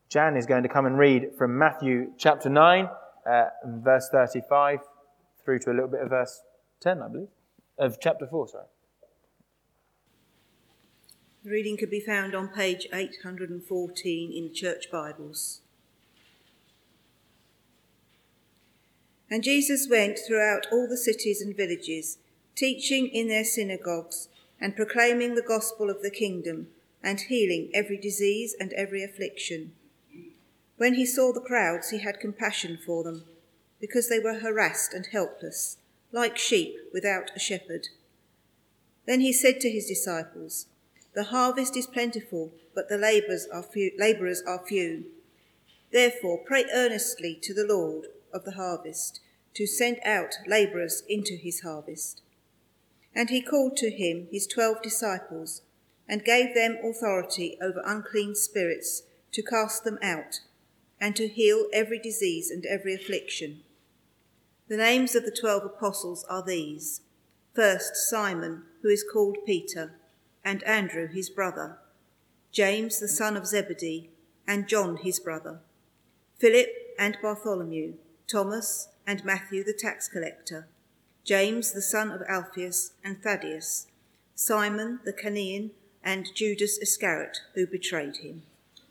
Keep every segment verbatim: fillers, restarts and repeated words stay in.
Jan is going to come and read from Matthew chapter nine, uh, verse thirty-five, through to a little bit of verse ten, I believe, of chapter four, sorry. The reading could be found on page eight hundred fourteen in the Church Bibles. And Jesus went throughout all the cities and villages, teaching in their synagogues and proclaiming the gospel of the kingdom and healing every disease and every affliction. When he saw the crowds, he had compassion for them, because they were harassed and helpless, like sheep without a shepherd. Then he said to his disciples, "The harvest is plentiful, but the labourers are few. Labourers are few. Therefore pray earnestly to the Lord of the harvest to send out labourers into his harvest." And he called to him his twelve disciples and gave them authority over unclean spirits to cast them out and to heal every disease and every affliction. The names of the twelve apostles are these: first, Simon, who is called Peter, and Andrew his brother, James the son of Zebedee, and John his brother, Philip and Bartholomew, Thomas and Matthew the tax collector, James the son of Alphaeus and Thaddeus, Simon the Cananean, and Judas Iscariot, who betrayed him.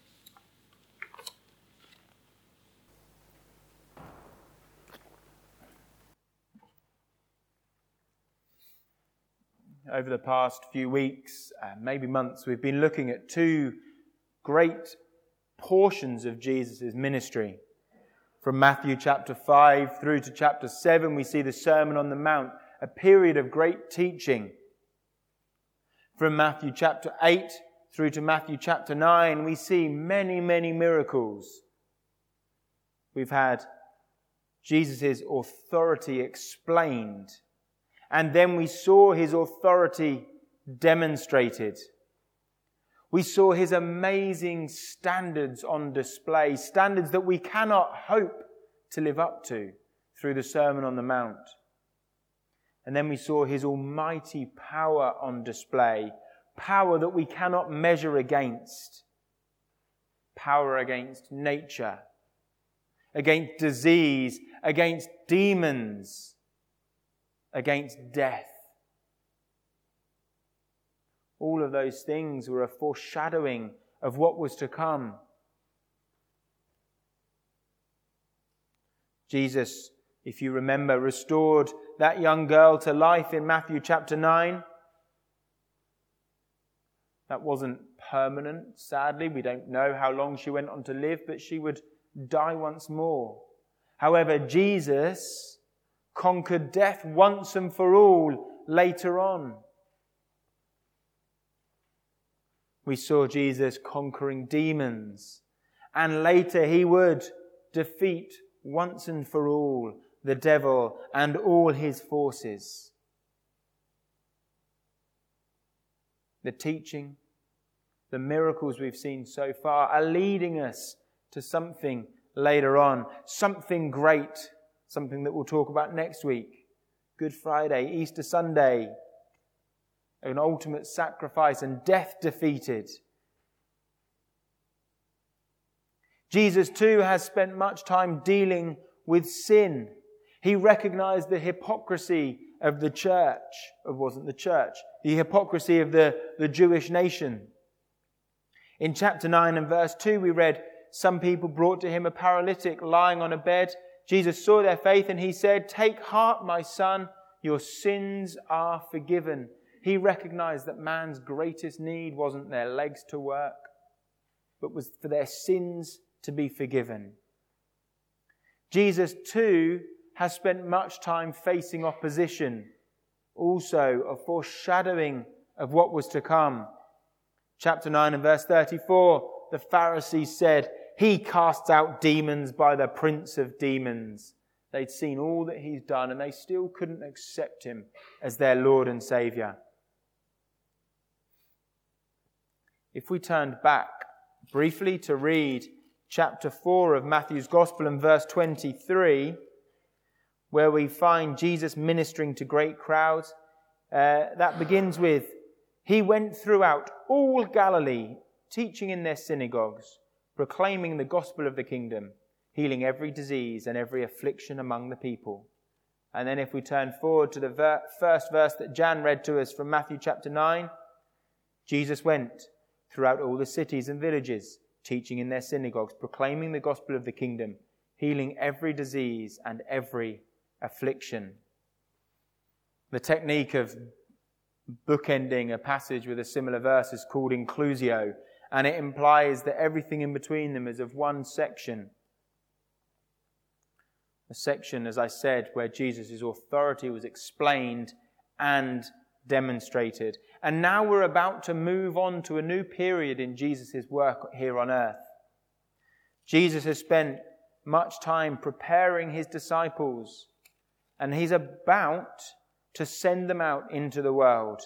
Over the past few weeks, uh, maybe months, we've been looking at two great portions of Jesus' ministry. From Matthew chapter five through to chapter seven, we see the Sermon on the Mount, a period of great teaching. From Matthew chapter eight through to Matthew chapter nine, we see many, many miracles. We've had Jesus' authority explained, and then we saw his authority demonstrated. We saw his amazing standards on display, standards that we cannot hope to live up to through the Sermon on the Mount. And then we saw his almighty power on display, power that we cannot measure against, power against nature, against disease, against demons, against death. All of those things were a foreshadowing of what was to come. Jesus, if you remember, restored that young girl to life in Matthew chapter nine. That wasn't permanent, sadly. We don't know how long she went on to live, but she would die once more. However, Jesus conquered death once and for all later on. We saw Jesus conquering demons, and later he would defeat once and for all the devil and all his forces. The teaching, the miracles we've seen so far are leading us to something later on, something great, something that we'll talk about next week. Good Friday, Easter Sunday, an ultimate sacrifice and death defeated. Jesus too has spent much time dealing with sin. He recognized the hypocrisy of the church, it wasn't the church, the hypocrisy of the, the Jewish nation. In chapter nine and verse two we read, some people brought to him a paralytic lying on a bed. Jesus saw their faith and he said, "Take heart, my son, your sins are forgiven." He recognized that man's greatest need wasn't their legs to work, but was for their sins to be forgiven. Jesus too has spent much time facing opposition, also a foreshadowing of what was to come. Chapter nine and verse thirty-four, the Pharisees said, "He casts out demons by the prince of demons." They'd seen all that he's done and they still couldn't accept him as their Lord and Saviour. If we turned back briefly to read chapter four of Matthew's Gospel and verse twenty-three, where we find Jesus ministering to great crowds, uh, that begins with, "He went throughout all Galilee, teaching in their synagogues, proclaiming the gospel of the kingdom, healing every disease and every affliction among the people. And then if we turn forward to the ver- first verse that Jan read to us from Matthew chapter nine, Jesus went throughout all the cities and villages, teaching in their synagogues, proclaiming the gospel of the kingdom, healing every disease and every affliction. The technique of bookending a passage with a similar verse is called inclusio, and it implies that everything in between them is of one section. A section, as I said, where Jesus' authority was explained and demonstrated. And now we're about to move on to a new period in Jesus' work here on earth. Jesus has spent much time preparing his disciples, and he's about to send them out into the world.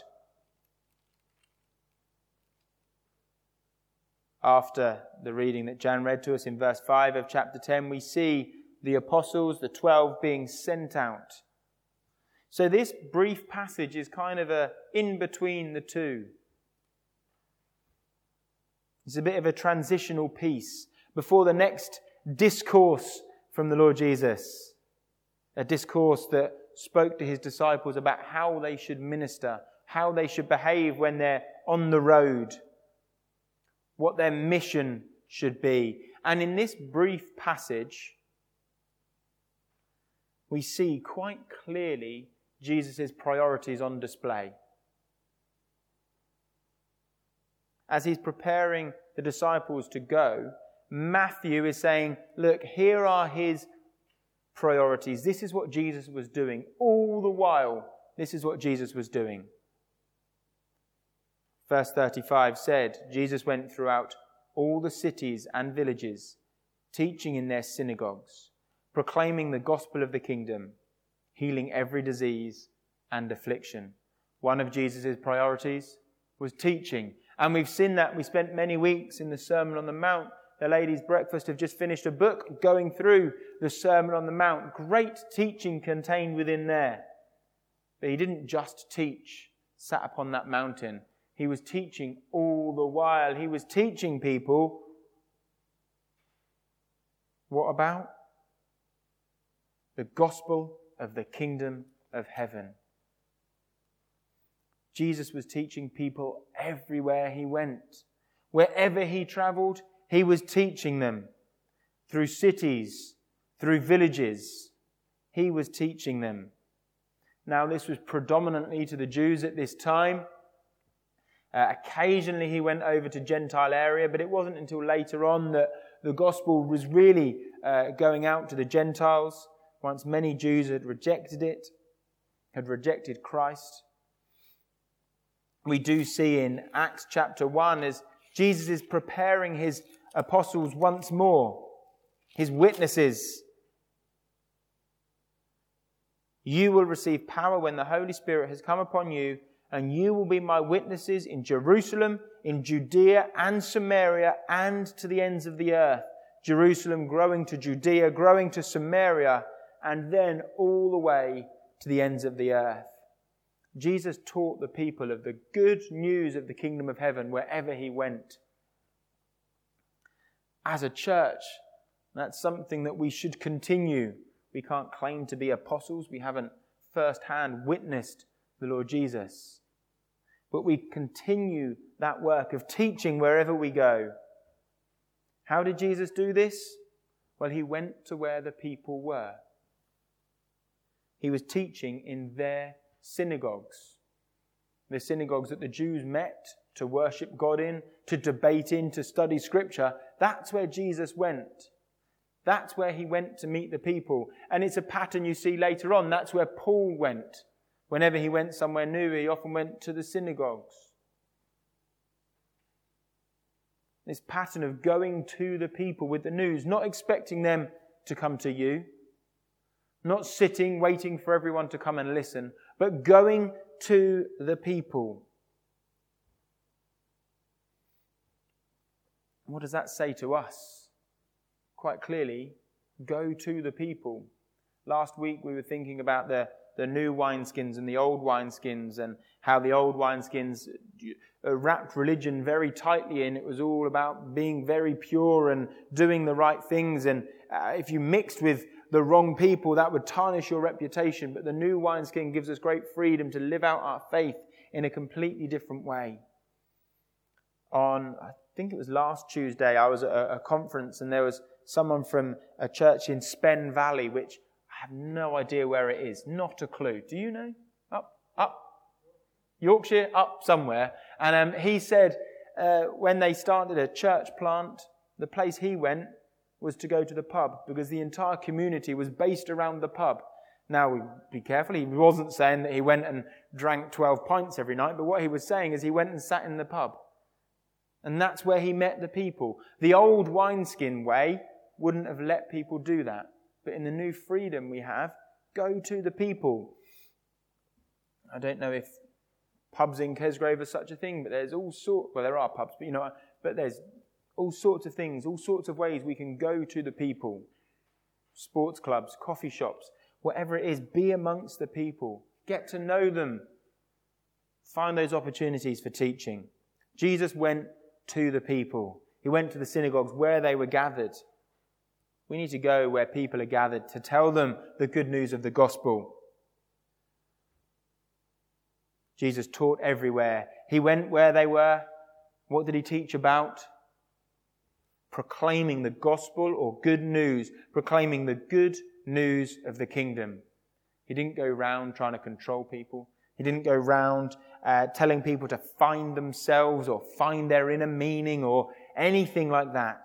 After the reading that Jan read to us in verse five of chapter ten, we see the apostles, the twelve, being sent out. So this brief passage is kind of a in between the two. It's a bit of a transitional piece before the next discourse from the Lord Jesus. A discourse that spoke to his disciples about how they should minister, how they should behave when they're on the road, what their mission should be. And in this brief passage, we see quite clearly Jesus' priorities on display. As he's preparing the disciples to go, Matthew is saying, look, here are his priorities. This is what Jesus was doing. All the while, this is what Jesus was doing. Verse thirty-five said, Jesus went throughout all the cities and villages, teaching in their synagogues, proclaiming the gospel of the kingdom, healing every disease and affliction. One of Jesus' priorities was teaching. And we've seen that. We spent many weeks in the Sermon on the Mount. The ladies' breakfast have just finished a book going through the Sermon on the Mount. Great teaching contained within there. But he didn't just teach, sat upon that mountain. He was teaching all the while. He was teaching people. What about? The gospel of the kingdom of heaven. Jesus was teaching people everywhere he went. Wherever he travelled, he was teaching them. Through cities, through villages, he was teaching them. Now, this was predominantly to the Jews at this time. Uh, occasionally he went over to Gentile area, but it wasn't until later on that the gospel was really uh, going out to the Gentiles. Once many Jews had rejected it, had rejected Christ. We do see in Acts chapter one as Jesus is preparing his apostles once more, his witnesses. You will receive power when the Holy Spirit has come upon you, and you will be my witnesses in Jerusalem, in Judea and Samaria, and to the ends of the earth. Jerusalem growing to Judea, growing to Samaria, and then all the way to the ends of the earth. Jesus taught the people of the good news of the kingdom of heaven wherever he went. As a church, that's something that we should continue. We can't claim to be apostles. We haven't firsthand witnessed the Lord Jesus. But we continue that work of teaching wherever we go. How did Jesus do this? Well, he went to where the people were. He was teaching in their synagogues. The synagogues that the Jews met to worship God in, to debate in, to study Scripture. That's where Jesus went. That's where he went to meet the people. And it's a pattern you see later on. That's where Paul went. Whenever he went somewhere new, he often went to the synagogues. This pattern of going to the people with the news, not expecting them to come to you, not sitting, waiting for everyone to come and listen, but going to the people. What does that say to us? Quite clearly, go to the people. Last week we were thinking about the the new wineskins and the old wineskins, and how the old wineskins wrapped religion very tightly in. It was all about being very pure and doing the right things. And uh, if you mixed with the wrong people, that would tarnish your reputation. But the new wineskin gives us great freedom to live out our faith in a completely different way. On, I think it was last Tuesday, I was at a, a conference, and there was someone from a church in Spen Valley, which I have no idea where it is. Not a clue. Do you know? Up, up. Yorkshire, up somewhere. And um, he said uh, when they started a church plant, the place he went was to go to the pub, because the entire community was based around the pub. Now, be careful, he wasn't saying that he went and drank twelve pints every night, but what he was saying is he went and sat in the pub. And that's where he met the people. The old wineskin way wouldn't have let people do that. But in the new freedom we have, go to the people. I don't know if pubs in Kesgrove are such a thing, but there's all sorts, well, there are pubs, but you know, but there's all sorts of things, all sorts of ways we can go to the people. Sports clubs, coffee shops, whatever it is, be amongst the people. Get to know them. Find those opportunities for teaching. Jesus went to the people. He went to the synagogues where they were gathered. We need to go where people are gathered to tell them the good news of the gospel. Jesus taught everywhere. He went where they were. What did he teach about? Proclaiming the gospel, or good news. Proclaiming the good news of the kingdom. He didn't go round trying to control people. He didn't go round uh, telling people to find themselves or find their inner meaning or anything like that.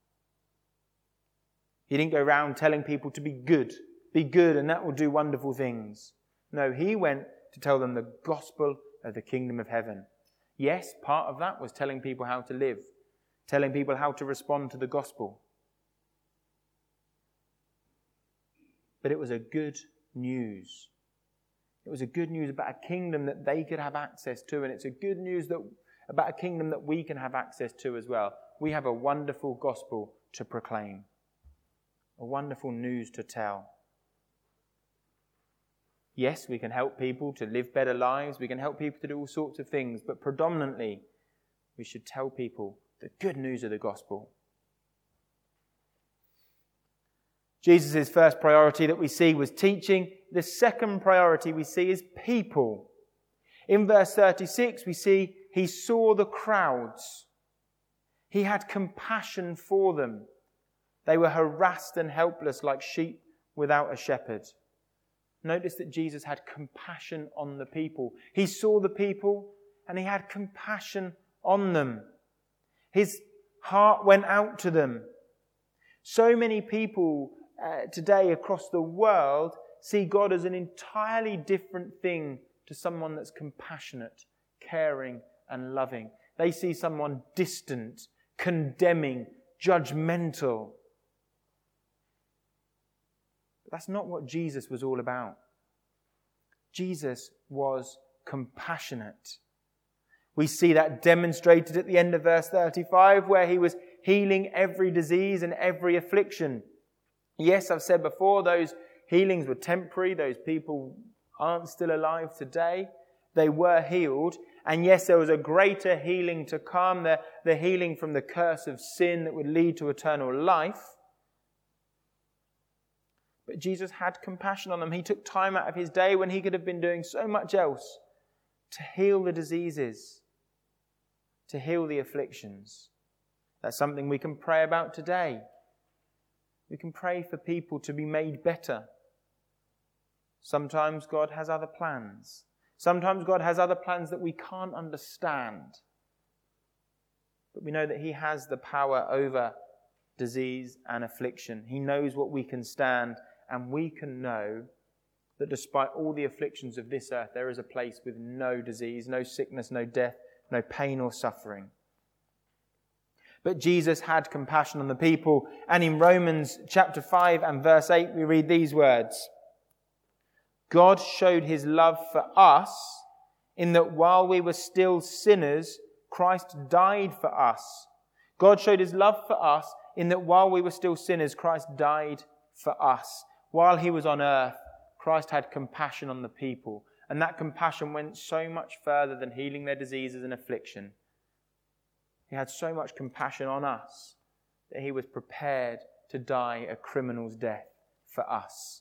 He didn't go round telling people to be good. Be good and that will do wonderful things. No, he went to tell them the gospel of the kingdom of heaven. Yes, part of that was telling people how to live. Telling people how to respond to the gospel. But it was a good news. It was a good news about a kingdom that they could have access to, and it's a good news that about a kingdom that we can have access to as well. We have a wonderful gospel to proclaim. A wonderful news to tell. Yes, we can help people to live better lives. We can help people to do all sorts of things, but predominantly we should tell people the good news of the gospel. Jesus' first priority that we see was teaching. The second priority we see is people. In verse thirty-six, we see he saw the crowds. He had compassion for them. They were harassed and helpless like sheep without a shepherd. Notice that Jesus had compassion on the people. He saw the people and he had compassion on them. His heart went out to them. So many people uh, today across the world see God as an entirely different thing to someone that's compassionate, caring and loving. They see someone distant, condemning, judgmental. But that's not what Jesus was all about. Jesus was compassionate. We see that demonstrated at the end of verse thirty-five, where he was healing every disease and every affliction. Yes, I've said before, those healings were temporary. Those people aren't still alive today. They were healed. And yes, there was a greater healing to come, the, the healing from the curse of sin that would lead to eternal life. But Jesus had compassion on them. He took time out of his day when he could have been doing so much else to heal the diseases, to heal the afflictions. That's something we can pray about today. We can pray for people to be made better. Sometimes God has other plans. Sometimes God has other plans that we can't understand. But we know that he has the power over disease and affliction. He knows what we can stand, and we can know that despite all the afflictions of this earth, there is a place with no disease, no sickness, no death, no pain or suffering. But Jesus had compassion on the people. And in Romans chapter five and verse eight, we read these words. God showed his love for us in that while we were still sinners, Christ died for us. God showed his love for us in that while we were still sinners, Christ died for us. While he was on earth, Christ had compassion on the people. And that compassion went so much further than healing their diseases and affliction. He had so much compassion on us that he was prepared to die a criminal's death for us.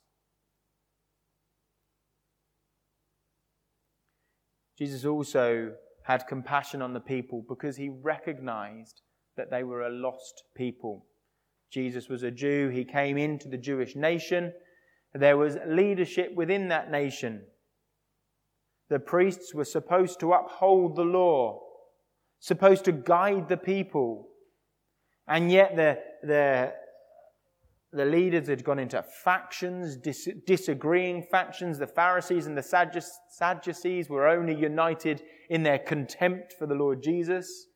Jesus also had compassion on the people because he recognized that they were a lost people. Jesus was a Jew. He came into the Jewish nation. There was leadership within that nation. The priests were supposed to uphold the law, supposed to guide the people. And yet the, the, the leaders had gone into factions, dis, disagreeing factions. The Pharisees and the Sadducees were only united in their contempt for the Lord Jesus.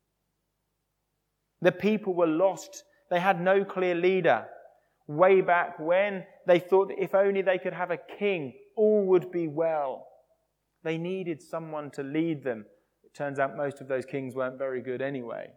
The people were lost. They had no clear leader. Way back when, they thought that if only they could have a king, all would be well. They needed someone to lead them. It turns out most of those kings weren't very good anyway.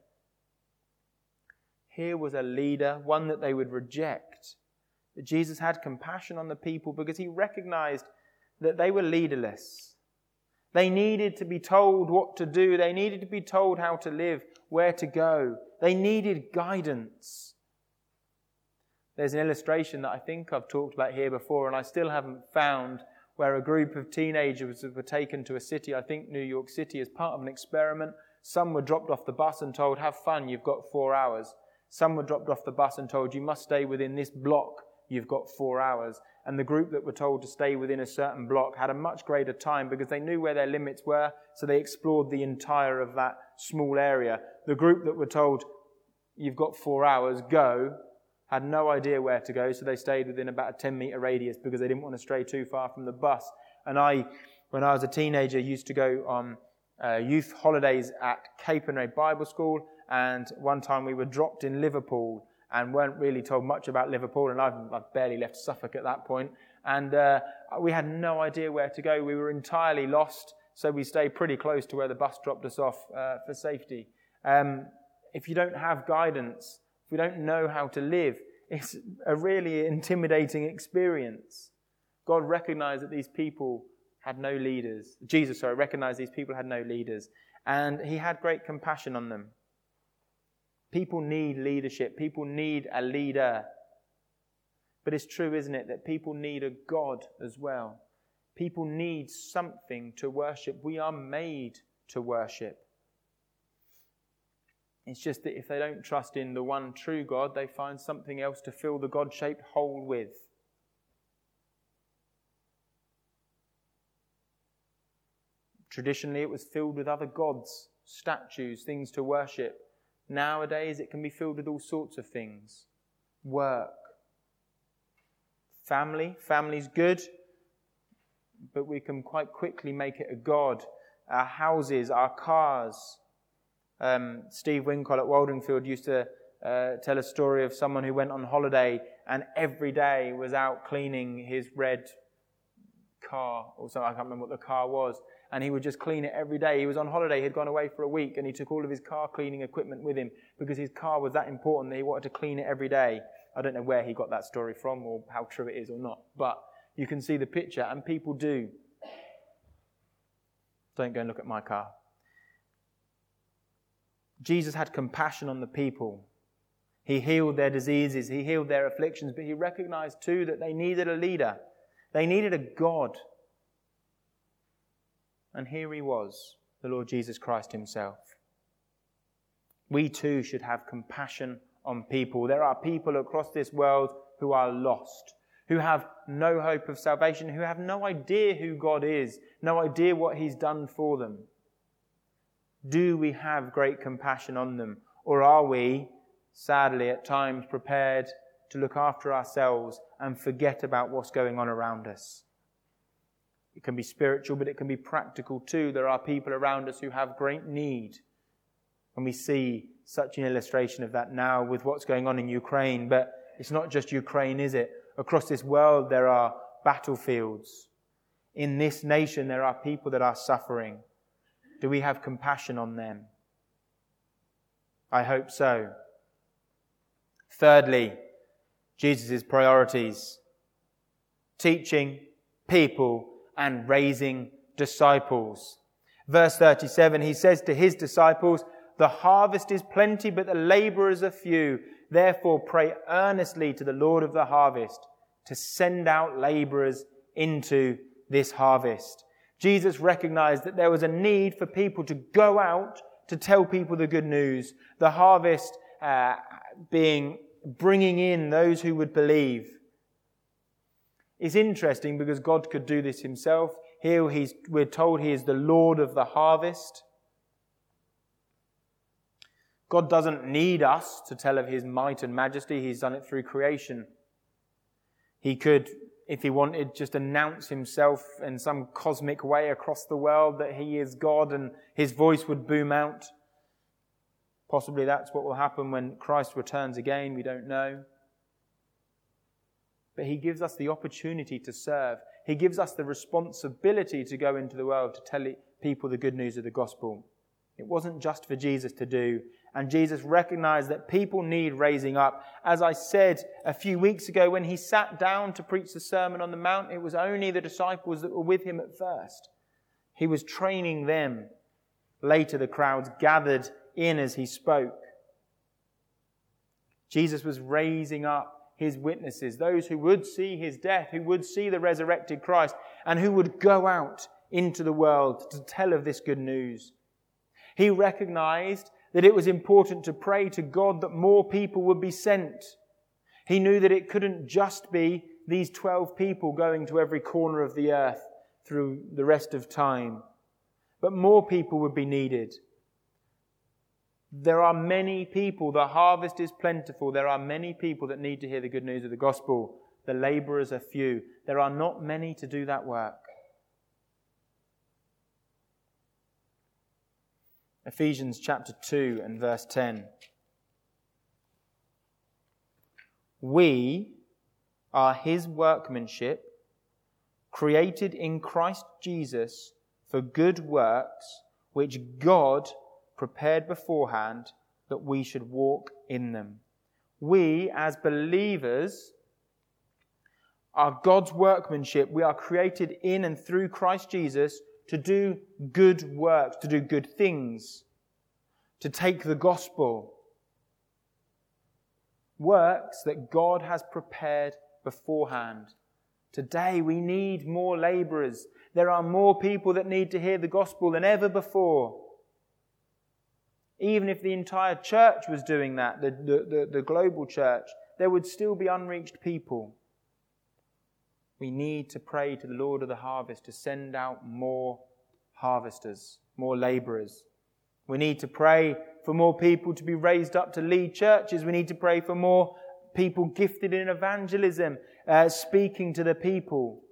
Here was a leader, one that they would reject. But Jesus had compassion on the people because he recognized that they were leaderless. They needed to be told what to do. They needed to be told how to live, where to go. They needed guidance. There's an illustration that I think I've talked about here before, and I still haven't found, where a group of teenagers were taken to a city, I think New York City, as part of an experiment. Some were dropped off the bus and told, have fun, you've got four hours. Some were dropped off the bus and told, you must stay within this block, you've got four hours. And the group that were told to stay within a certain block had a much greater time because they knew where their limits were, so they explored the entire of that small area. The group that were told, you've got four hours, go, had no idea where to go, so they stayed within about a ten metre radius because they didn't want to stray too far from the bus. And I, when I was a teenager, used to go on uh, youth holidays at Capernwray Bible School, and one time we were dropped in Liverpool and weren't really told much about Liverpool, and I've, I've barely left Suffolk at that point, and uh, we had no idea where to go. We were entirely lost, so we stayed pretty close to where the bus dropped us off uh, for safety. Um, if you don't have guidance, we don't know how to live, it's a really intimidating experience. God recognized that these people had no leaders. Jesus, sorry, recognized these people had no leaders. And he had great compassion on them. People need leadership. People need a leader. But it's true, isn't it, that people need a God as well. People need something to worship. We are made to worship. It's just that if they don't trust in the one true God, they find something else to fill the God-shaped hole with. Traditionally, it was filled with other gods, statues, things to worship. Nowadays, it can be filled with all sorts of things. Work. Family. Family's good, but we can quite quickly make it a god. Our houses, our cars. Um, Steve Wincott at Waldingfield used to uh, tell a story of someone who went on holiday and every day was out cleaning his red car, or something. I can't remember what the car was. And he would just clean it every day. He was on holiday, he'd gone away for a week, and he took all of his car cleaning equipment with him because his car was that important that he wanted to clean it every day. I don't know where he got that story from or how true it is or not, but you can see the picture, and people do. Don't go and look at my car. Jesus had compassion on the people. He healed their diseases, he healed their afflictions, but he recognized too that they needed a leader. They needed a God. And here he was, the Lord Jesus Christ himself. We too should have compassion on people. There are people across this world who are lost, who have no hope of salvation, who have no idea who God is, no idea what he's done for them. Do we have great compassion on them? Or are we, sadly, at times prepared to look after ourselves and forget about what's going on around us? It can be spiritual, but it can be practical too. There are people around us who have great need. And we see such an illustration of that now with what's going on in Ukraine. But it's not just Ukraine, is it? Across this world there are battlefields. In this nation there are people that are suffering. Do we have compassion on them? I hope so. Thirdly, Jesus' priorities. Teaching, people and raising disciples. Verse thirty-seven, he says to his disciples, "The harvest is plenty, but the laborers are few. Therefore pray earnestly to the Lord of the harvest to send out laborers into this harvest." Jesus recognized that there was a need for people to go out to tell people the good news. The harvest uh, being bringing in those who would believe. It's interesting because God could do this himself. Here he's, we're told he is the Lord of the harvest. God doesn't need us to tell of his might and majesty. He's done it through creation. He could, if he wanted, just announce himself in some cosmic way across the world that he is God and his voice would boom out. Possibly that's what will happen when Christ returns again. We don't know. But he gives us the opportunity to serve. He gives us the responsibility to go into the world to tell people the good news of the gospel. It wasn't just for Jesus to do. And Jesus recognized that people need raising up. As I said a few weeks ago, when he sat down to preach the Sermon on the Mount, it was only the disciples that were with him at first. He was training them. Later, the crowds gathered in as he spoke. Jesus was raising up his witnesses, those who would see his death, who would see the resurrected Christ, and who would go out into the world to tell of this good news. He recognized that it was important to pray to God that more people would be sent. He knew that it couldn't just be these twelve people going to every corner of the earth through the rest of time, but more people would be needed. There are many people, the harvest is plentiful. There are many people that need to hear the good news of the gospel. The laborers are few. There are not many to do that work. Ephesians chapter two and verse ten. We are his workmanship, created in Christ Jesus for good works, which God prepared beforehand that we should walk in them. We, as believers, are God's workmanship. We are created in and through Christ Jesus to do good works, to do good things, to take the gospel. Works that God has prepared beforehand. Today we need more laborers. There are more people that need to hear the gospel than ever before. Even if the entire church was doing that, the, the, the, the global church, there would still be unreached people. We need to pray to the Lord of the harvest to send out more harvesters, more laborers. We need to pray for more people to be raised up to lead churches. We need to pray for more people gifted in evangelism, uh, speaking to the people.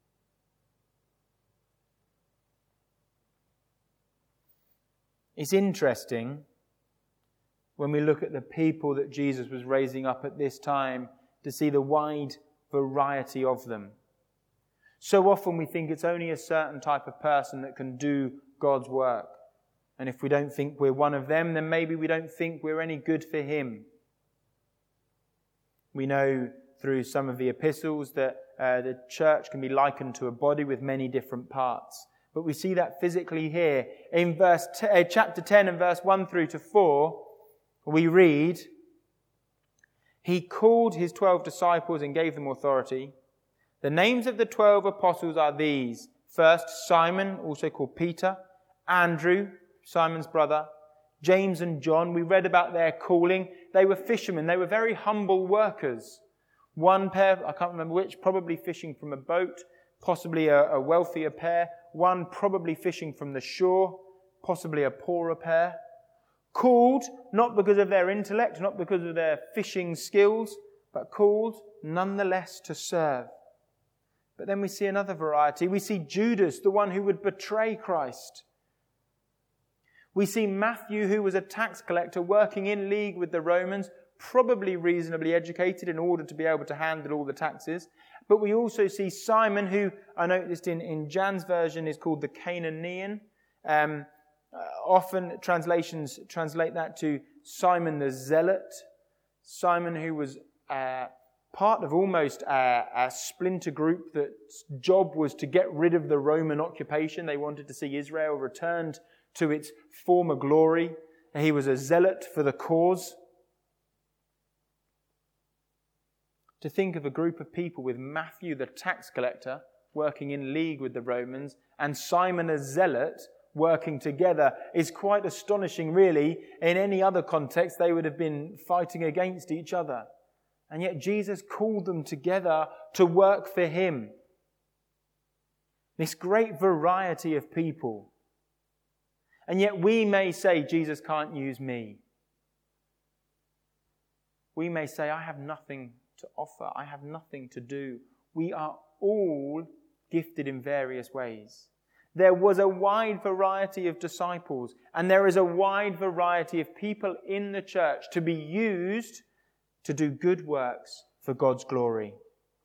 It's interesting when we look at the people that Jesus was raising up at this time to see the wide variety of them. So often we think it's only a certain type of person that can do God's work. And if we don't think we're one of them, then maybe we don't think we're any good for him. We know through some of the epistles that uh, the church can be likened to a body with many different parts. But we see that physically here. In verse t- uh, chapter ten and verse one through to four, we read, "He called his twelve disciples and gave them authority. The names of the twelve apostles are these. First, Simon, also called Peter, Andrew, Simon's brother, James and John." We read about their calling. They were fishermen. They were very humble workers. One pair, I can't remember which, probably fishing from a boat, possibly a, a wealthier pair. One probably fishing from the shore, possibly a poorer pair. Called not because of their intellect, not because of their fishing skills, but called nonetheless to serve. But then we see another variety. We see Judas, the one who would betray Christ. We see Matthew, who was a tax collector working in league with the Romans, probably reasonably educated in order to be able to handle all the taxes. But we also see Simon, who I noticed in, in Jan's version is called the Canaanian. Um, uh, often translations translate that to Simon the Zealot. Simon who was uh, part of almost a, a splinter group that's job was to get rid of the Roman occupation. They wanted to see Israel returned to its former glory. He was a zealot for the cause. To think of a group of people with Matthew the tax collector working in league with the Romans and Simon a zealot working together is quite astonishing, really. In any other context, they would have been fighting against each other. And yet Jesus called them together to work for him. This great variety of people. And yet we may say, Jesus can't use me. We may say, I have nothing to offer. I have nothing to do. We are all gifted in various ways. There was a wide variety of disciples, and there is a wide variety of people in the church to be used to do good works for God's glory.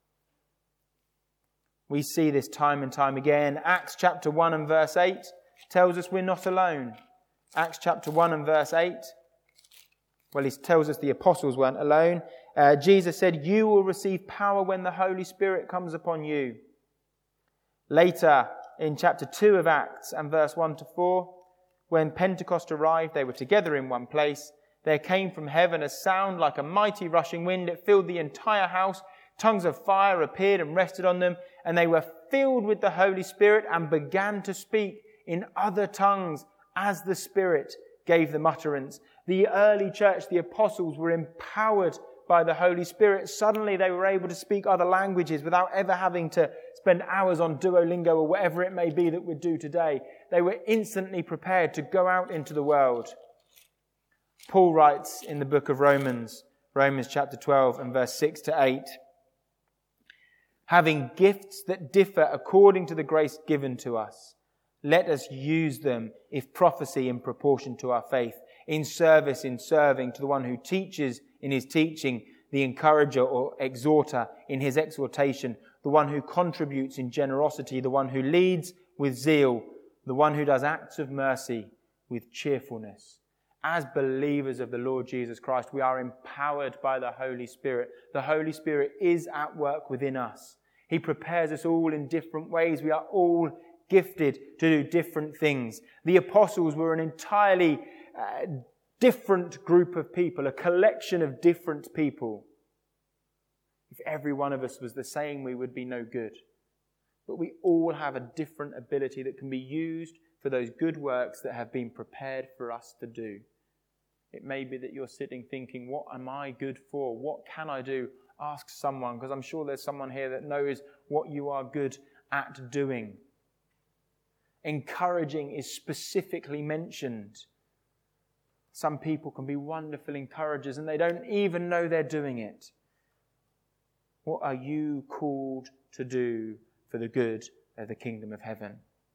We see this time and time again. Acts chapter one and verse eight tells us we're not alone. Acts chapter one and verse eight. Well, he tells us the apostles weren't alone. Uh, Jesus said, you will receive power when the Holy Spirit comes upon you. Later, in chapter two of Acts and verse one to four, when Pentecost arrived, they were together in one place. There came from heaven a sound like a mighty rushing wind. It filled the entire house. Tongues of fire appeared and rested on them, and they were filled with the Holy Spirit and began to speak in other tongues as the Spirit gave them utterance. The early church, the apostles, were empowered by the Holy Spirit. Suddenly they were able to speak other languages without ever having to spend hours on Duolingo or whatever it may be that we do today. They were instantly prepared to go out into the world. Paul writes in the book of Romans, Romans chapter twelve and verse six to eight, having gifts that differ according to the grace given to us, let us use them, if prophecy in proportion to our faith, in service in serving, to the one who teaches in his teaching, the encourager or exhorter in his exhortation, the one who contributes in generosity, the one who leads with zeal, the one who does acts of mercy with cheerfulness. As believers of the Lord Jesus Christ, we are empowered by the Holy Spirit. The Holy Spirit is at work within us. He prepares us all in different ways. We are all gifted to do different things. The apostles were an entirely uh, different group of people, a collection of different people. If every one of us was the same, we would be no good. But we all have a different ability that can be used for those good works that have been prepared for us to do. It may be that you're sitting thinking, what am I good for? What can I do? Ask someone, because I'm sure there's someone here that knows what you are good at doing. Encouraging is specifically mentioned. Some people can be wonderful encouragers and they don't even know they're doing it. What are you called to do for the good of the kingdom of heaven?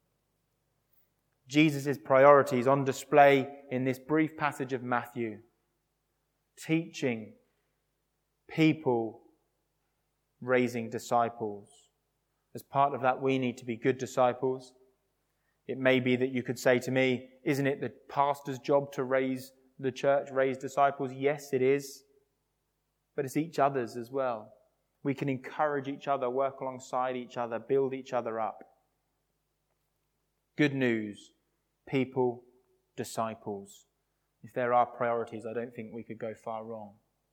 Jesus' priorities on display in this brief passage of Matthew. Teaching, people, raising disciples. As part of that, we need to be good disciples. It may be that you could say to me, isn't it the pastor's job to raise the church, raise disciples? Yes, it is. But it's each other's as well. We can encourage each other, work alongside each other, build each other up. Good news, people, disciples. If there are priorities, I don't think we could go far wrong.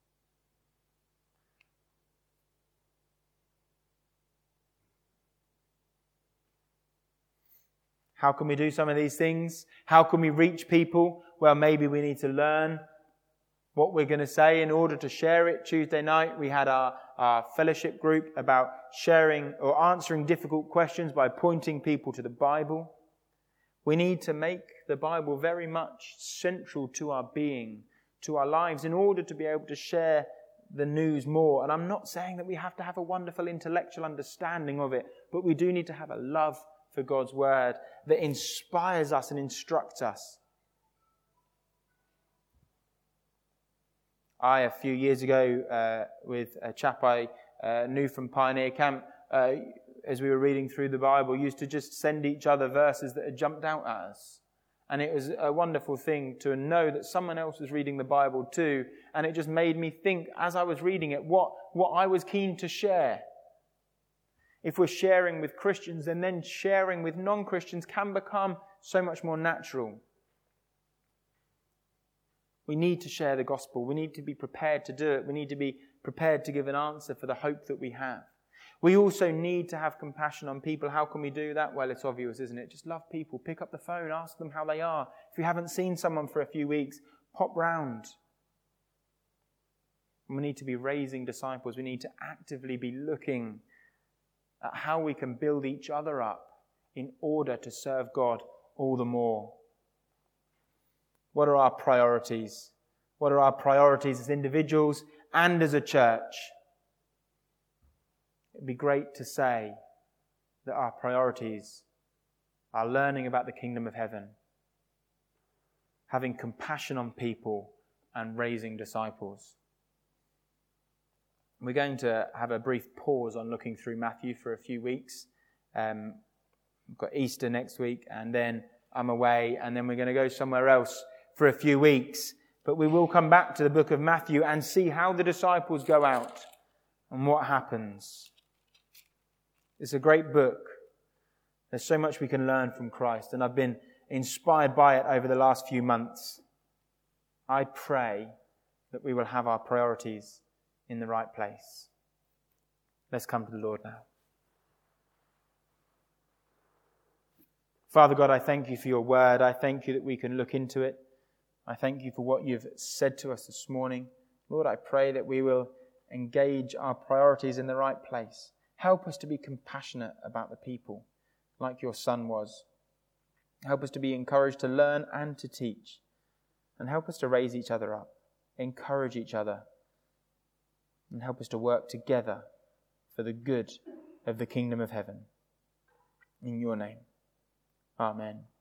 How can we do some of these things? How can we reach people? Well, maybe we need to learn what we're going to say in order to share it. Tuesday night, we had our, our fellowship group about sharing or answering difficult questions by pointing people to the Bible. We need to make the Bible very much central to our being, to our lives, in order to be able to share the news more. And I'm not saying that we have to have a wonderful intellectual understanding of it, but we do need to have a love for God's word that inspires us and instructs us. I, a few years ago, uh, with a chap I uh, knew from Pioneer Camp, uh, as we were reading through the Bible, used to just send each other verses that had jumped out at us. And it was a wonderful thing to know that someone else was reading the Bible too. And it just made me think, as I was reading it, what, what I was keen to share. If we're sharing with Christians, and then sharing with non-Christians can become so much more natural. We need to share the gospel. We need to be prepared to do it. We need to be prepared to give an answer for the hope that we have. We also need to have compassion on people. How can we do that? Well, it's obvious, isn't it? Just love people. Pick up the phone. Ask them how they are. If you haven't seen someone for a few weeks, pop round. And we need to be raising disciples. We need to actively be looking at how we can build each other up in order to serve God all the more. What are our priorities? What are our priorities as individuals and as a church? It'd be great to say that our priorities are learning about the kingdom of heaven, having compassion on people, and raising disciples. We're going to have a brief pause on looking through Matthew for a few weeks. Um, we've got Easter next week, and then I'm away, and then we're going to go somewhere else for a few weeks. But we will come back to the book of Matthew and see how the disciples go out and what happens. It's a great book. There's so much we can learn from Christ, and I've been inspired by it over the last few months. I pray that we will have our priorities in the right place. Let's come to the Lord now. Father God, I thank you for your word. I thank you that we can look into it. I thank you for what you've said to us this morning. Lord, I pray that we will engage our priorities in the right place. Help us to be compassionate about the people, like your Son was. Help us to be encouraged to learn and to teach. And help us to raise each other up, encourage each other, and help us to work together for the good of the kingdom of heaven. In your name, amen.